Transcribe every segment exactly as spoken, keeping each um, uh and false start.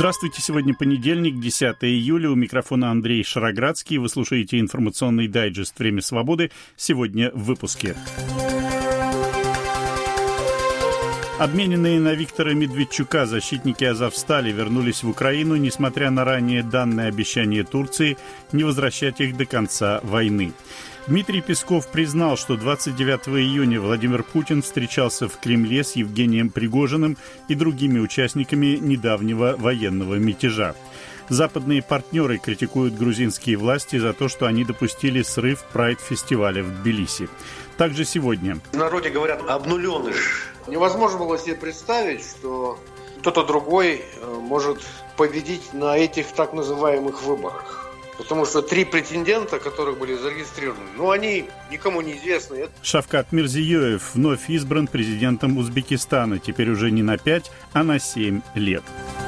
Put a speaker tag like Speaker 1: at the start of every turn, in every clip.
Speaker 1: Здравствуйте, сегодня понедельник, десятое июля, у микрофона Андрей Шароградский. Вы слушаете информационный дайджест «Время свободы». Сегодня в выпуске. Обмененные на Виктора Медведчука защитники Азовстали вернулись в Украину, несмотря на ранее данное обещание Турции не возвращать их до конца войны. Дмитрий Песков признал, что двадцать девятого июня Владимир Путин встречался в Кремле с Евгением Пригожиным и другими участниками недавнего военного мятежа. Западные партнеры критикуют грузинские власти за то, что они допустили срыв прайд-фестиваля в Тбилиси. Также сегодня.
Speaker 2: В народе говорят «обнуленыш».
Speaker 3: Невозможно было себе представить, что кто-то другой может победить на этих так называемых выборах. Потому что три претендента, которых были зарегистрированы, ну, они никому не известны.
Speaker 1: Шавкат Мирзиёев вновь избран президентом Узбекистана, теперь уже не на пять, а на семь лет.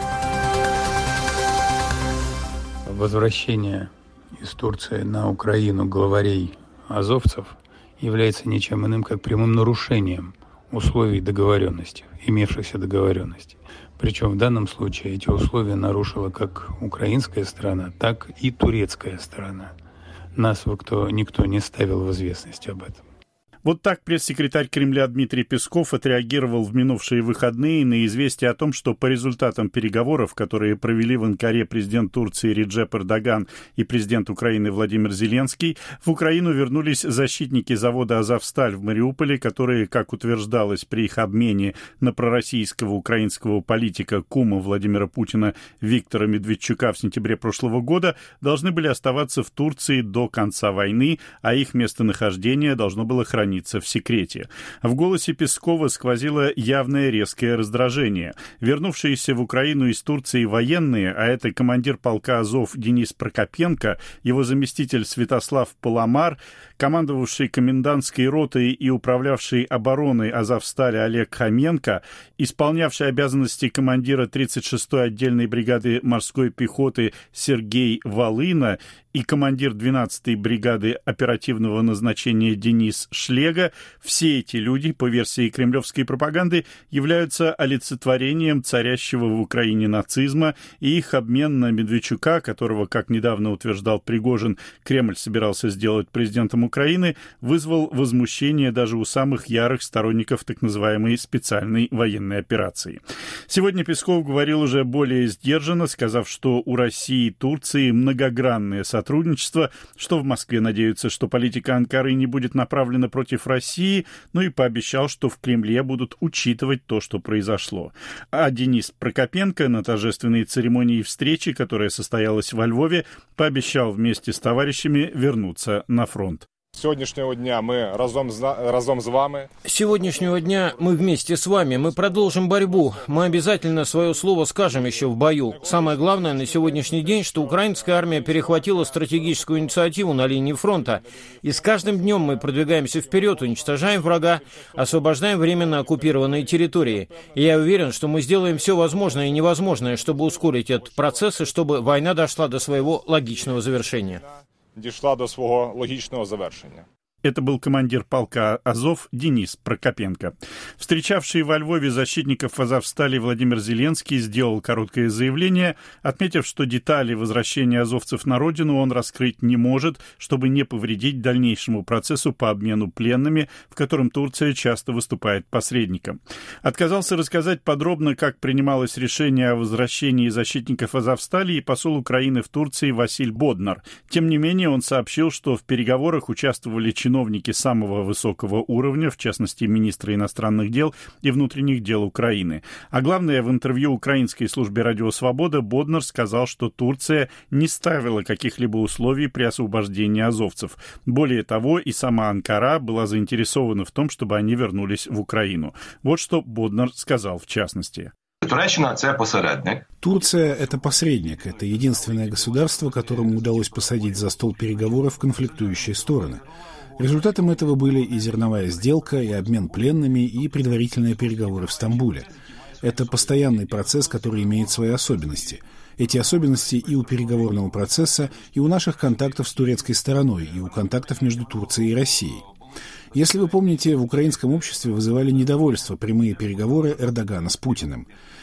Speaker 4: Возвращение из Турции на Украину главарей азовцев является ничем иным, как прямым нарушением условий договоренности, имевшихся договоренностей. Причем в данном случае эти условия нарушила как украинская сторона, так и турецкая сторона. Нас никто, никто не ставил в известность об этом.
Speaker 1: Вот так пресс-секретарь Кремля Дмитрий Песков отреагировал в минувшие выходные на известие о том, что по результатам переговоров, которые провели в Анкаре президент Турции Реджеп Эрдоган и президент Украины Владимир Зеленский, в Украину вернулись защитники завода «Азовсталь» в Мариуполе, которые, как утверждалось при их обмене на пророссийского украинского политика кума Владимира Путина Виктора Медведчука в сентябре прошлого года, должны были оставаться в Турции до конца войны, а их местонахождение должно было храниться в секрете. В голосе Пескова сквозило явное резкое раздражение. Вернувшиеся в Украину из Турции военные, а это командир полка Азов Денис Прокопенко, его заместитель Святослав Паламар, командовавший комендантской ротой и управлявший обороной Азовстали Олег Хоменко, исполнявший обязанности командира тридцать шестой отдельной бригады морской пехоты Сергей Волына и командир двенадцатой бригады оперативного назначения Денис Шлега, все эти люди, по версии кремлевской пропаганды, являются олицетворением царящего в Украине нацизма, и их обмен на Медведчука, которого, как недавно утверждал Пригожин, Кремль собирался сделать президентом Украины, вызвал возмущение даже у самых ярых сторонников так называемой специальной военной операции. Сегодня Песков говорил уже более сдержанно, сказав, что у России и Турции многогранное сотрудничество, сотрудничество, что в Москве надеются, что политика Анкары не будет направлена против России, ну и пообещал, что в Кремле будут учитывать то, что произошло. А Денис Прокопенко на торжественной церемонии встречи, которая состоялась во Львове, пообещал вместе с товарищами вернуться на фронт.
Speaker 5: Сегодняшнего дня мы разом, разом с вами.
Speaker 6: Сегодняшнего дня мы вместе с вами. Мы продолжим борьбу. Мы обязательно свое слово скажем еще в бою. Самое главное на сегодняшний день, что украинская армия перехватила стратегическую инициативу на линии фронта. И с каждым днем мы продвигаемся вперед, уничтожаем врага, освобождаем временно оккупированные территории. И я уверен, что мы сделаем все возможное и невозможное, чтобы ускорить этот процесс и чтобы война дошла до своего логичного завершения.
Speaker 5: Дійшла до свого логічного завершення.
Speaker 1: Это был командир полка Азов Денис Прокопенко. Встречавший во Львове защитников Азовстали Владимир Зеленский сделал короткое заявление, отметив, что детали возвращения азовцев на родину он раскрыть не может, чтобы не повредить дальнейшему процессу по обмену пленными, в котором Турция часто выступает посредником. Отказался рассказать подробно, как принималось решение о возвращении защитников Азовстали и посол Украины в Турции Василь Боднар. Тем не менее, он сообщил, что в переговорах участвовали чиновники, чиновники самого высокого уровня, в частности, министра иностранных дел и внутренних дел Украины. А главное, в интервью украинской службе «Радио Свобода» Боднар сказал, что Турция не ставила каких-либо условий при освобождении азовцев. Более того, и сама Анкара была заинтересована в том, чтобы они вернулись в Украину. Вот что Боднар сказал в частности.
Speaker 7: Туреччина – це посередник.
Speaker 8: Турция – это посредник. Это единственное государство, которому удалось посадить за стол переговоров конфликтующие стороны. Результатом этого были и зерновая сделка, и обмен пленными, и предварительные переговоры в Стамбуле. Это постоянный процесс, который имеет свои особенности. Эти особенности и у переговорного процесса, и у наших контактов с турецкой стороной, и у контактов между Турцией и Россией. Если вы помните, в украинском обществе вызывали недовольство прямые переговоры Эрдогана с Путиным.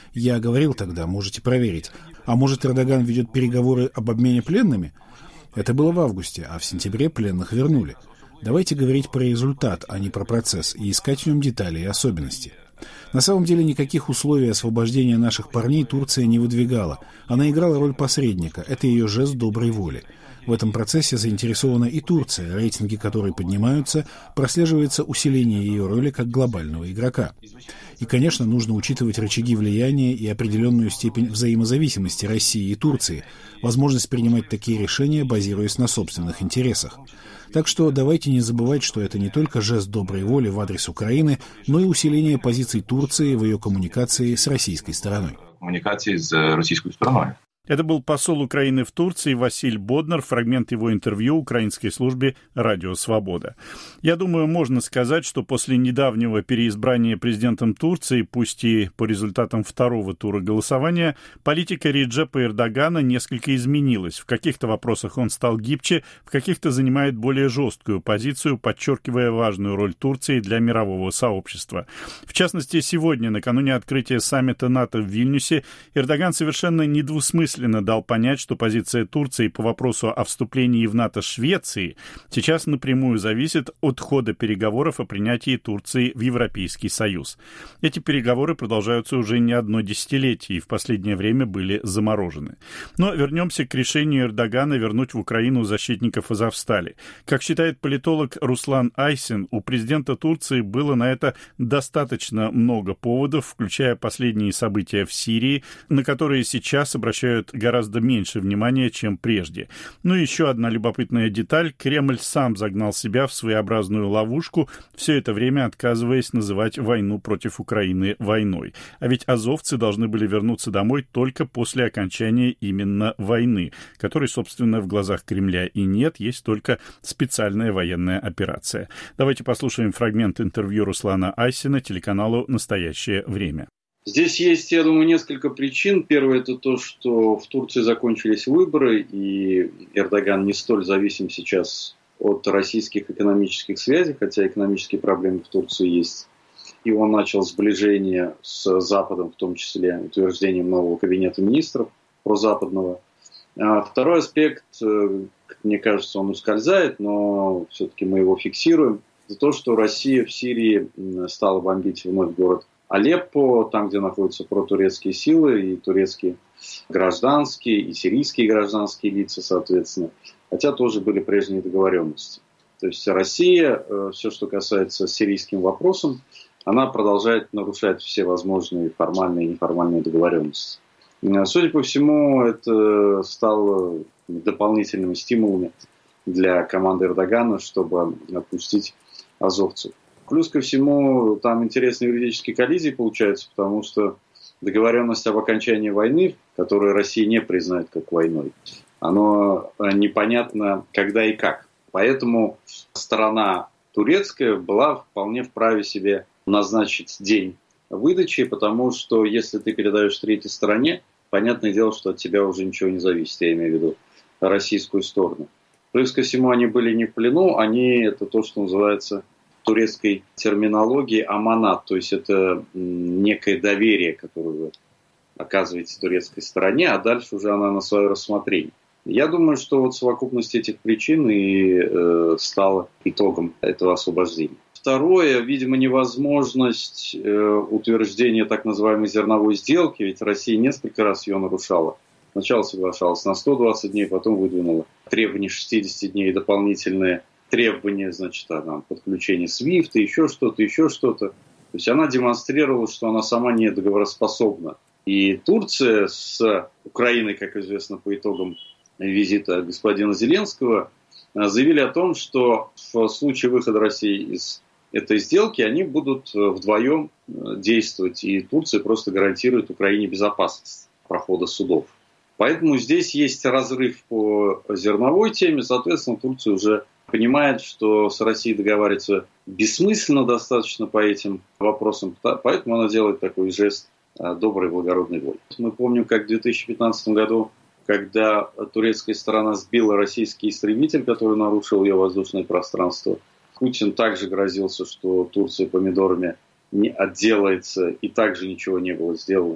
Speaker 8: Я говорил тогда, можете проверить. А может, Эрдоган ведет переговоры об обмене пленными? Это было в августе, а в сентябре пленных вернули. Давайте говорить про результат, а не про процесс, и искать в нем детали и особенности. На самом деле никаких условий освобождения наших парней Турция не выдвигала. Она играла роль посредника, это ее жест доброй воли. В этом процессе заинтересована и Турция, рейтинги которой поднимаются, прослеживается усиление ее роли как глобального игрока. И, конечно, нужно учитывать рычаги влияния и определенную степень взаимозависимости России и Турции, возможность принимать такие решения, базируясь на собственных интересах. Так что давайте не забывать, что это не только жест доброй воли в адрес Украины, но и усиление позиций Турции в ее коммуникации с российской стороной.
Speaker 7: Коммуникации с российской стороной.
Speaker 1: Это был посол Украины в Турции Василь Боднар, фрагмент его интервью украинской службе «Радио Свобода». Я думаю, можно сказать, что после недавнего переизбрания президентом Турции, пусть и по результатам второго тура голосования, политика Реджепа Эрдогана несколько изменилась. В каких-то вопросах он стал гибче, в каких-то занимает более жесткую позицию, подчеркивая важную роль Турции для мирового сообщества. В частности, сегодня, накануне открытия саммита НАТО в Вильнюсе, Эрдоган совершенно недвусмысленно дал понять, что позиция Турции по вопросу о вступлении в НАТО Швеции сейчас напрямую зависит от хода переговоров о принятии Турции в Европейский Союз. Эти переговоры продолжаются уже не одно десятилетие и в последнее время были заморожены. Но вернемся к решению Эрдогана вернуть в Украину защитников Азовстали. Как считает политолог Руслан Айсин, у президента Турции было на это достаточно много поводов, включая последние события в Сирии, на которые сейчас обращают гораздо меньше внимания, чем прежде. Ну и еще одна любопытная деталь. Кремль сам загнал себя в своеобразную ловушку, все это время отказываясь называть войну против Украины войной. А ведь азовцы должны были вернуться домой только после окончания именно войны, которой, собственно, в глазах Кремля и нет, есть только специальная военная операция. Давайте послушаем фрагмент интервью Руслана Айсина телеканалу «Настоящее время».
Speaker 9: Здесь есть, я думаю, несколько причин. Первое – это то, что в Турции закончились выборы, и Эрдоган не столь зависим сейчас от российских экономических связей, хотя экономические проблемы в Турции есть. И он начал сближение с Западом, в том числе утверждением нового кабинета министров прозападного. А второй аспект, мне кажется, он ускользает, но все-таки мы его фиксируем. Это то, что Россия в Сирии стала бомбить вновь город Алеппо, там, где находятся протурецкие силы, и турецкие гражданские, и сирийские гражданские лица, соответственно. Хотя тоже были прежние договоренности. То есть Россия, все, что касается сирийским вопросом, она продолжает нарушать все возможные формальные и неформальные договоренности. Судя по всему, это стало дополнительными стимулами для команды Эрдогана, чтобы отпустить азовцев. Плюс ко всему, там интересные юридические коллизии получаются, потому что договоренность об окончании войны, которую Россия не признает как войной, оно непонятно когда и как. Поэтому сторона турецкая была вполне вправе себе назначить день выдачи, потому что если ты передаешь третьей стороне, понятное дело, что от тебя уже ничего не зависит, я имею в виду российскую сторону. Плюс ко всему, они были не в плену, они, это то, что называется турецкой терминологии аманат, то есть это некое доверие, которое вы оказываете турецкой стороне, а дальше уже она на свое рассмотрение. Я думаю, что вот совокупность этих причин и э, стала итогом этого освобождения. Второе, видимо, невозможность э, утверждения так называемой зерновой сделки, ведь Россия несколько раз ее нарушала. Сначала соглашалась на сто двадцать дней, потом выдвинула требования шестьдесят дней дополнительные. Требования, значит, там, подключения свифта, еще что-то, еще что-то. То есть она демонстрировала, что она сама не договороспособна. И Турция с Украиной, как известно по итогам визита господина Зеленского, заявили о том, что в случае выхода России из этой сделки они будут вдвоем действовать. И Турция просто гарантирует Украине безопасность прохода судов. Поэтому здесь есть разрыв по зерновой теме. Соответственно, Турция уже понимает, что с Россией договариваться бессмысленно достаточно по этим вопросам, поэтому она делает такой жест доброй и благородной воли. Мы помним, как в две тысячи пятнадцатом году, когда турецкая сторона сбила российский истребитель, который нарушил ее воздушное пространство, Путин также грозился, что Турция помидорами не отделается, и также ничего не было сделано.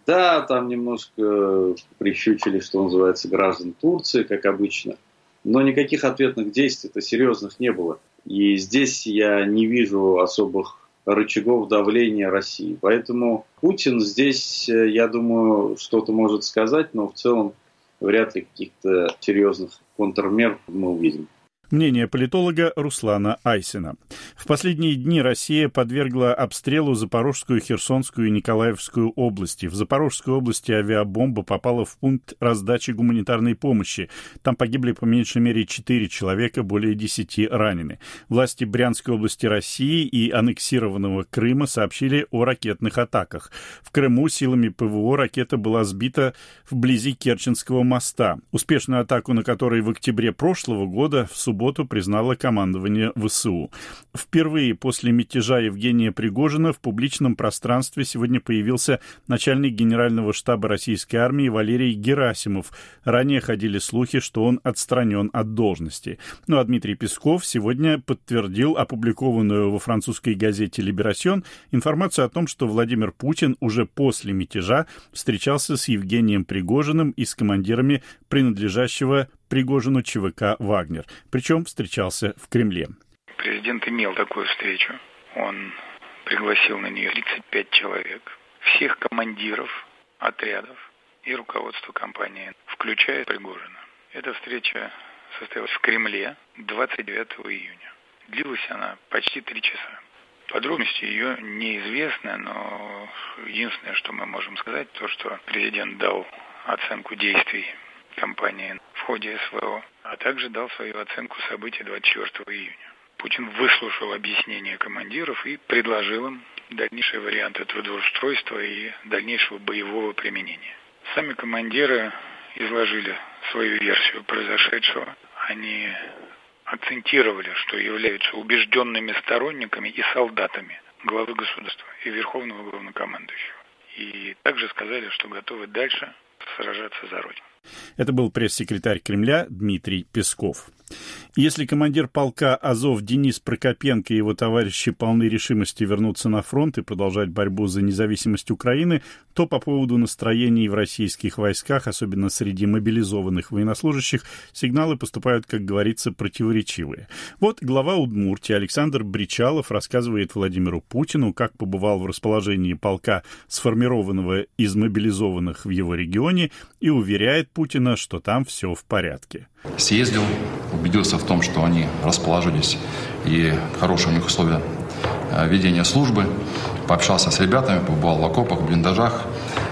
Speaker 9: Да, там немножко прищучили, что называется, граждан Турции, как обычно. Но никаких ответных действий-то серьезных не было. И здесь я не вижу особых рычагов давления России. Поэтому Путин здесь, я думаю, что-то может сказать, но в целом вряд ли каких-то серьезных контрмер мы увидим.
Speaker 1: Мнение политолога Руслана Айсина. В последние дни Россия подвергла обстрелу Запорожскую, Херсонскую и Николаевскую области. В Запорожской области авиабомба попала в пункт раздачи гуманитарной помощи. Там погибли по меньшей мере четыре человека, более десяти ранены. Власти Брянской области России и аннексированного Крыма сообщили о ракетных атаках. В Крыму силами ПВО ракета была сбита вблизи Керченского моста. Успешную атаку, на которой в октябре прошлого года в субботу субботу признало командование ВСУ. Впервые после мятежа Евгения Пригожина в публичном пространстве сегодня появился начальник Генерального штаба российской армии Валерий Герасимов. Ранее ходили слухи, что он отстранен от должности. Ну а Дмитрий Песков сегодня подтвердил опубликованную во французской газете «Либерасьон» информацию о том, что Владимир Путин уже после мятежа встречался с Евгением Пригожиным и с командирами принадлежащего Пригожину ЧВК «Вагнер». Причем встречался в Кремле.
Speaker 10: Президент имел такую встречу. Он пригласил на нее тридцать пять человек, всех командиров отрядов и руководство компании, включая Пригожина. Эта встреча состоялась в Кремле двадцать девятого июня. Длилась она почти три часа. Подробности ее неизвестны, но единственное, что мы можем сказать, то, что президент дал оценку действий компании в ходе СВО, а также дал свою оценку событий двадцать четвёртого июня. Путин выслушал объяснения командиров и предложил им дальнейшие варианты трудоустройства и дальнейшего боевого применения. Сами командиры изложили свою версию произошедшего. Они акцентировали, что являются убежденными сторонниками и солдатами главы государства и верховного главнокомандующего. И также сказали, что готовы дальше сражаться за Родину.
Speaker 1: Это был пресс-секретарь Кремля Дмитрий Песков. Если командир полка «Азов» Денис Прокопенко и его товарищи полны решимости вернуться на фронт и продолжать борьбу за независимость Украины, то по поводу настроений в российских войсках, особенно среди мобилизованных военнослужащих, сигналы поступают, как говорится, противоречивые. Вот глава Удмуртии Александр Бричалов рассказывает Владимиру Путину, как побывал в расположении полка, сформированного из мобилизованных в его регионе, и уверяет Путина, что там все в порядке.
Speaker 11: Съездил, убедился в том, что они расположились и хорошие у них условия ведения службы. Пообщался с ребятами, побывал в окопах, в блиндажах.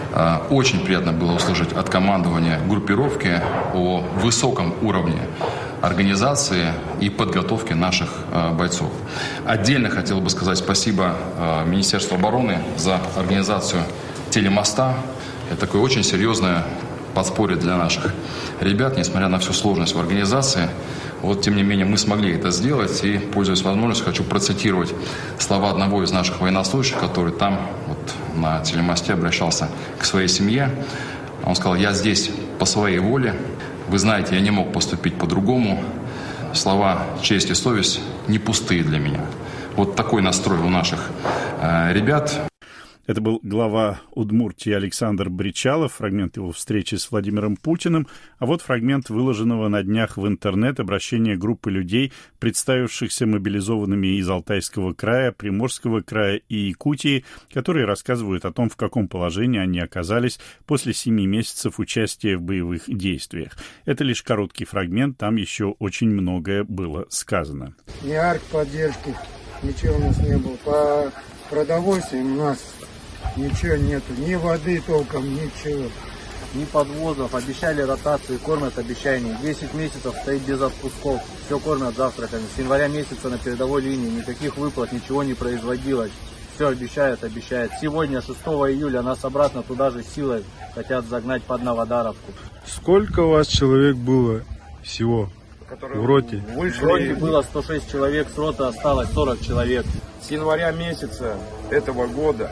Speaker 11: Очень приятно было услышать от командования группировки о высоком уровне организации и подготовки наших бойцов. Отдельно хотел бы сказать спасибо Министерству обороны за организацию телемоста. Это такое очень серьезное подспорье для наших ребят, несмотря на всю сложность в организации. Вот, тем не менее, мы смогли это сделать, и, пользуясь возможностью, хочу процитировать слова одного из наших военнослужащих, который там, вот, на телемосте обращался к своей семье. Он сказал: «Я здесь по своей воле. Вы знаете, я не мог поступить по-другому. Слова «честь» и «совесть» не пустые для меня». Вот такой настрой у наших э, ребят.
Speaker 1: Это был глава Удмуртии Александр Бричалов, фрагмент его встречи с Владимиром Путиным, а вот фрагмент выложенного на днях в интернет обращения группы людей, представившихся мобилизованными из Алтайского края, Приморского края и Якутии, которые рассказывают о том, в каком положении они оказались после семи месяцев участия в боевых действиях. Это лишь короткий фрагмент, там еще очень многое было сказано.
Speaker 12: Ни артподдержки, ничего у нас не было. По продовольствию у нас ничего нету, ни воды толком, ничего.
Speaker 13: Ни подвозов, обещали ротации, кормят обещания. десять месяцев стоит без отпусков, все кормят завтраками. С января месяца на передовой линии никаких выплат, ничего не производилось. Все обещают, обещают. Сегодня, шестого июля, нас обратно туда же силой хотят загнать под Новодаровку.
Speaker 14: Сколько у вас человек было всего в роте?
Speaker 13: В роте было сто шесть человек, с роты осталось сорок человек.
Speaker 15: С января месяца этого года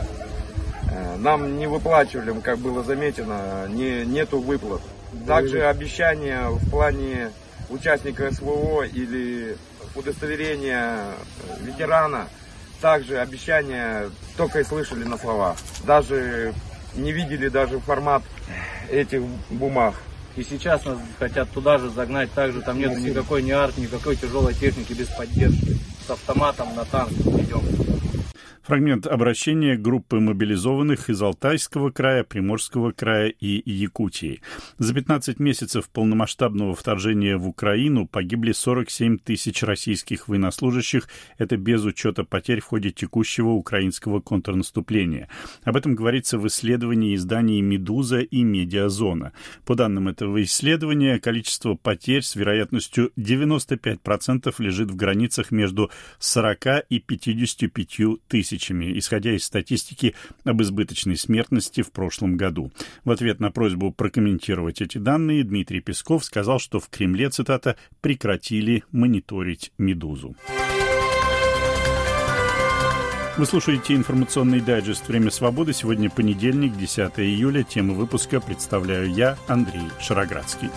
Speaker 15: нам не выплачивали, как было заметено, не, нету выплат. Также обещания в плане участника СВО или удостоверения ветерана, также обещания только и слышали на слова. Даже не видели даже формат этих бумаг.
Speaker 13: И сейчас нас хотят туда же загнать, также там нет никакой ни арт, никакой тяжелой техники без поддержки. С автоматом на танк идем.
Speaker 1: Фрагмент обращения группы мобилизованных из Алтайского края, Приморского края и Якутии. За пятнадцать месяцев полномасштабного вторжения в Украину погибли сорок семь тысяч российских военнослужащих. Это без учета потерь в ходе текущего украинского контрнаступления. Об этом говорится в исследовании изданий «Медуза» и «Медиазона». По данным этого исследования, количество потерь с вероятностью девяносто пять процентов лежит в границах между сорока и пятьюдесятью пятью тысячами, исходя из статистики об избыточной смертности в прошлом году. В ответ на просьбу прокомментировать эти данные Дмитрий Песков сказал, что в Кремле, цитата, «прекратили мониторить «Медузу». Вы слушаете информационный дайджест «Время свободы». Сегодня понедельник, десятое июля. Тему выпуска представляю я, Андрей Шароградский.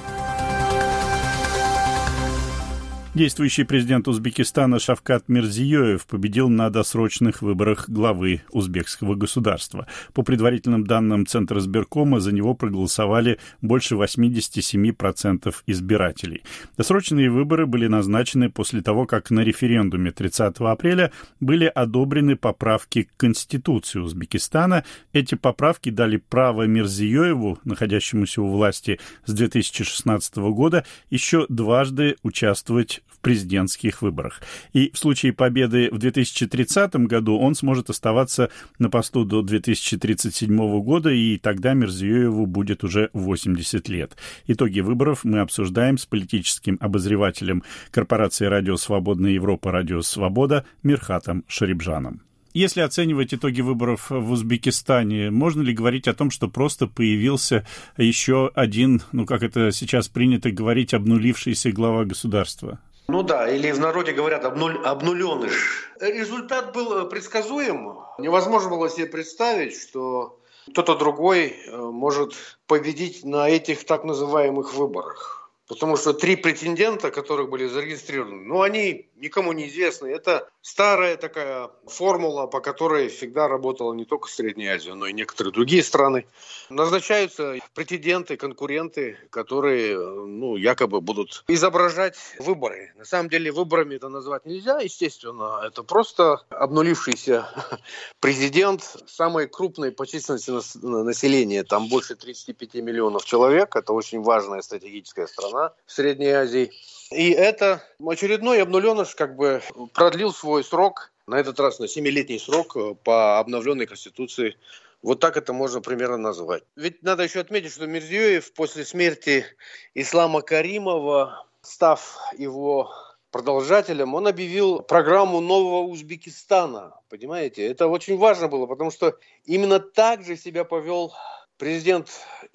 Speaker 1: Действующий президент Узбекистана Шавкат Мирзиёев победил на досрочных выборах главы узбекского государства. По предварительным данным Центра избиркома, за него проголосовали больше восемьдесят семь процентов избирателей. Досрочные выборы были назначены после того, как на референдуме тридцатого апреля были одобрены поправки к Конституции Узбекистана. Эти поправки дали право Мирзиёеву, находящемуся у власти с две тысячи шестнадцатого года, еще дважды участвовать в президентских выборах. И в случае победы в две тысячи тридцатом году он сможет оставаться на посту до две тысячи тридцать седьмого года, и тогда Мирзиёеву будет уже восемьдесят лет. Итоги выборов мы обсуждаем с политическим обозревателем корпорации «Радио Свободная Европа» «Радио Свобода» Мирхатом Шарибжаном. Если оценивать итоги выборов в Узбекистане, можно ли говорить о том, что просто появился еще один, ну как это сейчас принято говорить, обнулившийся глава государства?
Speaker 3: Ну да, или в народе говорят обнуль, обнуленыш. Результат был предсказуем. Невозможно было себе представить, что кто-то другой может победить на этих так называемых выборах. Потому что три претендента, которых были зарегистрированы, ну, они никому не известны. Это старая такая формула, по которой всегда работала не только Средняя Азия, но и некоторые другие страны. Назначаются претенденты, конкуренты, которые, ну, якобы будут изображать выборы. На самом деле выборами это назвать нельзя, естественно. Это просто обнулившийся президент самой крупной по численности населения. Там больше тридцати пяти миллионов человек. Это очень важная стратегическая страна в Средней Азии. И это очередной обнуленыш как бы продлил свой срок, на этот раз на семилетний срок по обновленной Конституции. Вот так это можно примерно назвать. Ведь надо еще отметить, что Мирзиёев после смерти Ислама Каримова, став его продолжателем, он объявил программу нового Узбекистана. Понимаете, это очень важно было, потому что именно так же себя повел президент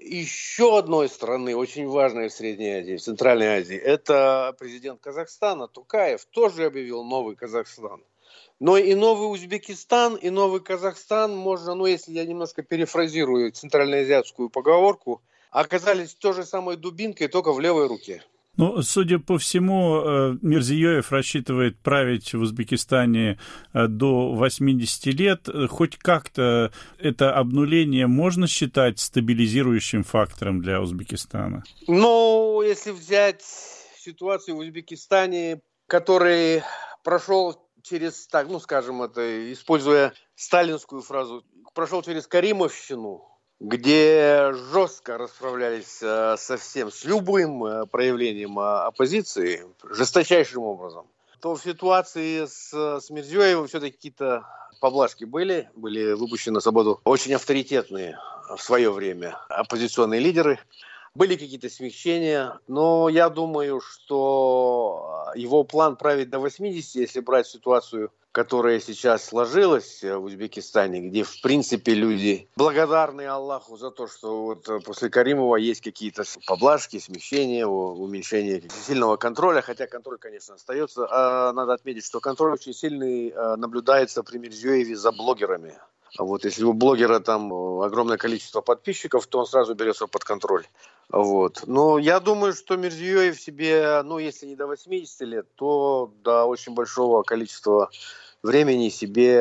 Speaker 3: еще одной страны, очень важной в Средней Азии, в Центральной Азии. Это президент Казахстана Токаев, тоже объявил новый Казахстан. Но и новый Узбекистан, и новый Казахстан можно, ну если я немножко перефразирую центральноазиатскую поговорку, оказались той же самой дубинкой, только в левой руке.
Speaker 1: Ну, судя по всему, Мирзиёев рассчитывает править в Узбекистане до восьмидесяти лет. Хоть как-то это обнуление можно считать стабилизирующим фактором для Узбекистана?
Speaker 3: Ну, если взять ситуацию в Узбекистане, который прошел через, так, ну, скажем, это, используя сталинскую фразу, прошел через Каримовщину, где жестко расправлялись э, со всем, с любым э, проявлением э, оппозиции, жесточайшим образом, то в ситуации с, с Мирзиёевым все-таки какие-то поблажки были, были выпущены на свободу очень авторитетные в свое время оппозиционные лидеры, были какие-то смягчения, но я думаю, что его план править до восьмидесяти, если брать ситуацию, которая сейчас сложилась в Узбекистане, где, в принципе, люди благодарны Аллаху за то, что вот после Каримова есть какие-то поблажки, смягчения, уменьшение сильного контроля, хотя контроль, конечно, остается. А надо отметить, что контроль очень сильный наблюдается при Мирзиёеве за блогерами. Вот, если у блогера там огромное количество подписчиков, то он сразу берется под контроль. Вот. Но я думаю, что Мирзиёев себе, ну, если не до восьмидесяти лет, то до очень большого количества времени себе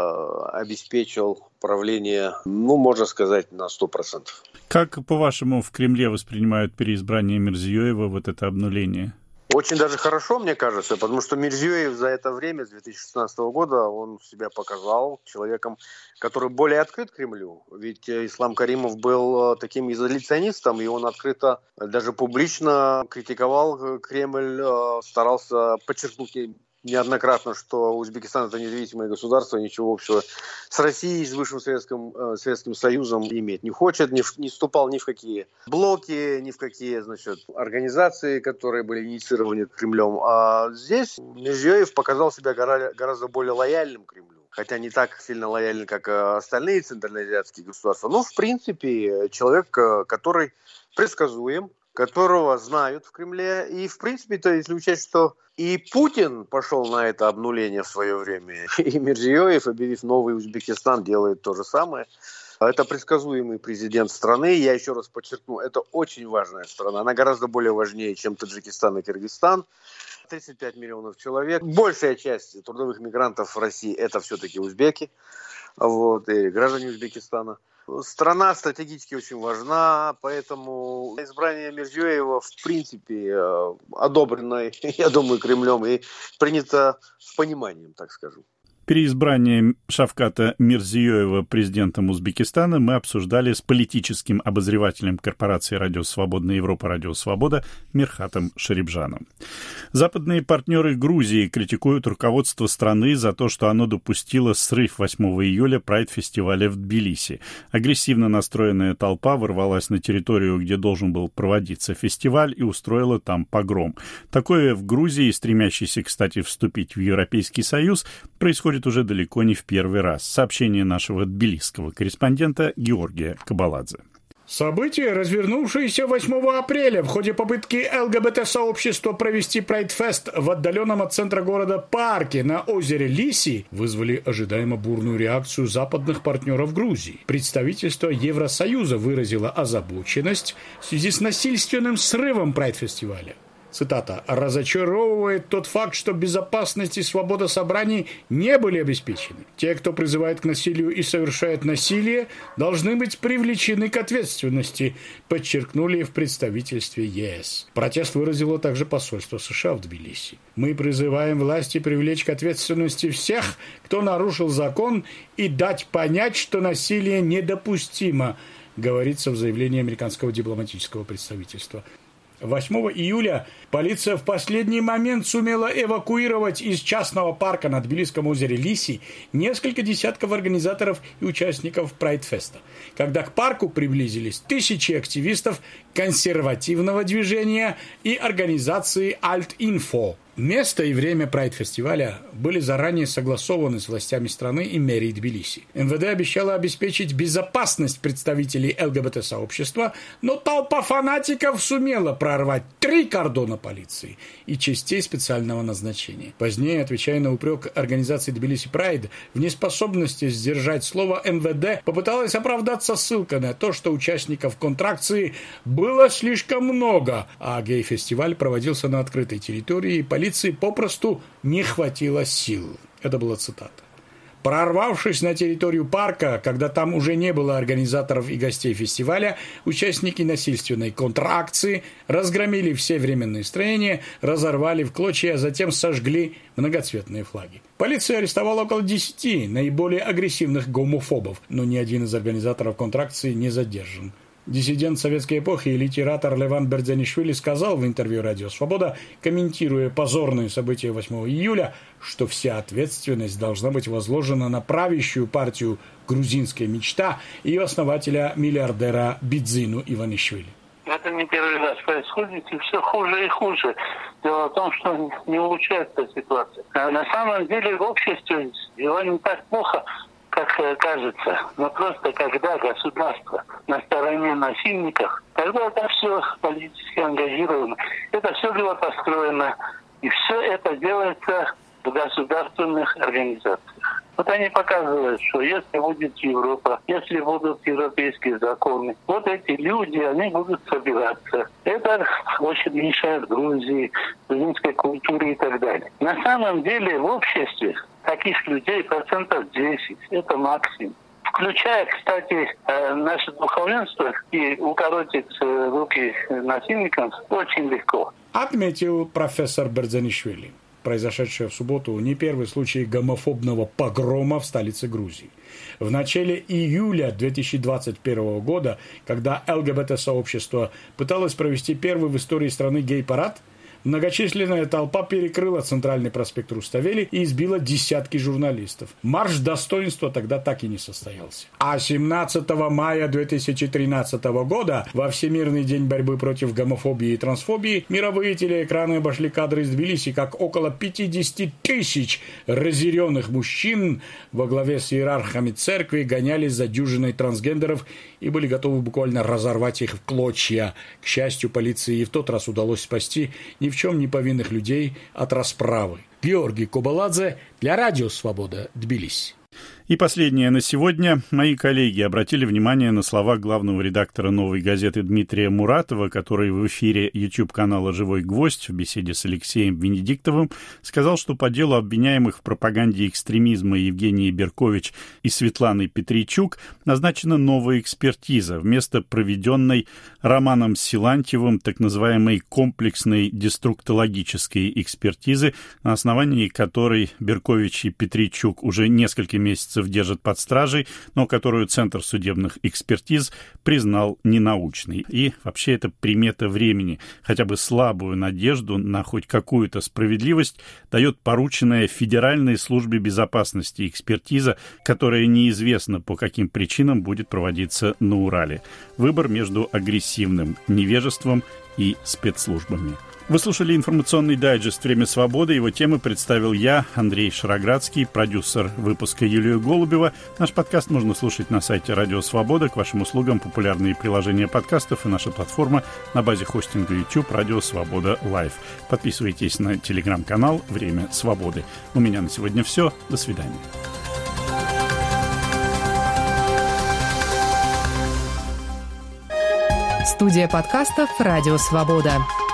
Speaker 3: обеспечил правление, ну, можно сказать, на сто процентов.
Speaker 1: Как, по-вашему, в Кремле воспринимают переизбрание Мирзиёева, вот это обнуление?
Speaker 3: Очень даже хорошо, мне кажется, потому что Мирзиёев за это время, с две тысячи шестнадцатого года, он себя показал человеком, который более открыт к Кремлю. Ведь Ислам Каримов был таким изоляционистом, и он открыто, даже публично критиковал Кремль, старался подчеркнуть неоднократно, что Узбекистан – это независимое государство, ничего общего с Россией, с Высшим Советским, э, Советским Союзом иметь не хочет, не, в, не вступал ни в какие блоки, ни в какие, значит, организации, которые были инициированы Кремлем. А здесь Мирзиёев показал себя гора, гораздо более лояльным к Кремлю. Хотя не так сильно лояльный, как остальные центральноазиатские государства. Но, в принципе, человек, который предсказуем, которого знают в Кремле. И, в принципе-то, если учесть, что и Путин пошел на это обнуление в свое время, и Мирзиёев, объявив новый Узбекистан, делает то же самое. Это предсказуемый президент страны. Я еще раз подчеркну, это очень важная страна. Она гораздо более важнее, чем Таджикистан и Кыргызстан. тридцать пять миллионов человек. Большая часть трудовых мигрантов в России – это все-таки узбеки, вот, и граждане Узбекистана. Страна стратегически очень важна, поэтому избрание Мирзиёева в принципе одобрено, я думаю, Кремлем и принято с пониманием, так скажу.
Speaker 1: Переизбрание Шавката Мирзиёева президентом Узбекистана мы обсуждали с политическим обозревателем корпорации «Радио Свободная Европа» «Радио Свобода» Мирхатом Шарибжаном. Западные партнеры Грузии критикуют руководство страны за то, что оно допустило срыв восьмого июля прайд-фестиваля в Тбилиси. Агрессивно настроенная толпа ворвалась на территорию, где должен был проводиться фестиваль, и устроила там погром. Такое в Грузии, стремящейся, кстати, вступить в Европейский Союз, происходит уже далеко не в первый раз. Сообщение нашего тбилисского корреспондента Георгия Кабаладзе.
Speaker 16: События, развернувшиеся восьмого апреля в ходе попытки ЛГБТ-сообщества провести прайд-фест в отдаленном от центра города парке на озере Лиси, вызвали ожидаемо бурную реакцию западных партнеров Грузии. Представительство Евросоюза выразило озабоченность в связи с насильственным срывом прайд-фестиваля. Цитата. «Разочаровывает тот факт, что безопасность и свобода собраний не были обеспечены. Те, кто призывает к насилию и совершает насилие, должны быть привлечены к ответственности», подчеркнули в представительстве ЕС. Протест выразило также посольство США в Тбилиси. «Мы призываем власти привлечь к ответственности всех, кто нарушил закон, и дать понять, что насилие недопустимо», говорится в заявлении американского дипломатического представительства. восьмого июля полиция в последний момент сумела эвакуировать из частного парка на Тбилисском озере Лиси несколько десятков организаторов и участников прайд-феста. Когда к парку приблизились тысячи активистов консервативного движения и организации Альт-Инфо. Место и время прайд-фестиваля были заранее согласованы с властями страны и мэрией Тбилиси. эм вэ дэ обещало обеспечить безопасность представителей ЛГБТ-сообщества, но толпа фанатиков сумела прорвать три кордона полиции и частей специального назначения. Позднее, отвечая на упрек организации Тбилиси Прайд в неспособности сдержать слово, эм вэ дэ попыталась оправдаться ссылкой на то, что участников контракции было слишком много, а гей-фестиваль проводился на открытой территории, и полиция попросту не хватило сил. Это была цитата. Прорвавшись на территорию парка, когда там уже не было организаторов и гостей фестиваля, участники насильственной контракции разгромили все временные строения, разорвали в клочья, а затем сожгли многоцветные флаги. Полиция арестовала около десяти наиболее агрессивных гомофобов, но ни один из организаторов контракции не задержан. Диссидент советской эпохи и литератор Леван Бердзянишвили сказал в интервью «Радио Свобода», комментируя позорные события восьмого июля, что вся ответственность должна быть возложена на правящую партию «Грузинская мечта» и ее основателя, миллиардера Бидзину Иванишвили.
Speaker 17: Это не первый раз происходит, и все хуже и хуже. Дело в том, что не улучшается ситуация. А на самом деле в обществе дела не так плохо, как кажется. Но просто когда государство на стороне насильников, тогда это все политически ангажировано. Это все было построено. И все это делается в государственных организациях. Вот они показывают, что если будет Европа, если будут европейские законы, вот эти люди, они будут собираться. Это очень мешает Грузии, грузинской культуре и так далее. На самом деле в обществе таких людей процентов десять, это максимум. Включая, кстати, наше духовенство, и укоротить руки насильникам очень легко.
Speaker 16: Отметил профессор Бердзанишвили. Произошедшее в субботу не первый случай гомофобного погрома в столице Грузии. В начале июля две тысячи двадцать первого года, когда ЛГБТ-сообщество пыталось провести первый в истории страны гей-парад, многочисленная толпа перекрыла центральный проспект Руставели и избила десятки журналистов. Марш достоинства тогда так и не состоялся. А семнадцатого мая две тысячи тринадцатого года, во Всемирный день борьбы против гомофобии и трансфобии, мировые телеэкраны обошли кадры из Тбилиси, как около пятьдесят тысяч разъяренных мужчин во главе с иерархами церкви гонялись за дюжиной трансгендеров и были готовы буквально разорвать их в клочья. К счастью, полиции и в тот раз удалось спасти ни в чем не повинных людей от расправы. Георгий Кобаладзе для Радио Свобода, Тбилиси.
Speaker 1: И последнее на сегодня. Мои коллеги обратили внимание на слова главного редактора «Новой газеты» Дмитрия Муратова, который в эфире YouTube-канала «Живой гвоздь» в беседе с Алексеем Венедиктовым сказал, что по делу обвиняемых в пропаганде экстремизма Евгении Беркович и Светланы Петричук назначена новая экспертиза вместо проведенной Романом Силантьевым так называемой комплексной деструктологической экспертизы, на основании которой Беркович и Петричук уже несколько месяцев держат под стражей, но которую Центр судебных экспертиз признал ненаучной. И вообще это примета времени. Хотя бы слабую надежду на хоть какую-то справедливость дает порученная Федеральной службе безопасности экспертиза, которая неизвестно по каким причинам будет проводиться на Урале. Выбор между агрессивным невежеством и спецслужбами. Вы слушали информационный дайджест «Время свободы». Его темы представил я, Андрей Шароградский, продюсер выпуска Юлия Голубева. Наш подкаст можно слушать на сайте Радио Свобода. К вашим услугам популярные приложения подкастов и наша платформа на базе хостинга YouTube «Радио Свобода Лайв». Подписывайтесь на телеграм-канал «Время свободы». У меня на сегодня все. До свидания.
Speaker 18: Студия подкастов «Радио Свобода».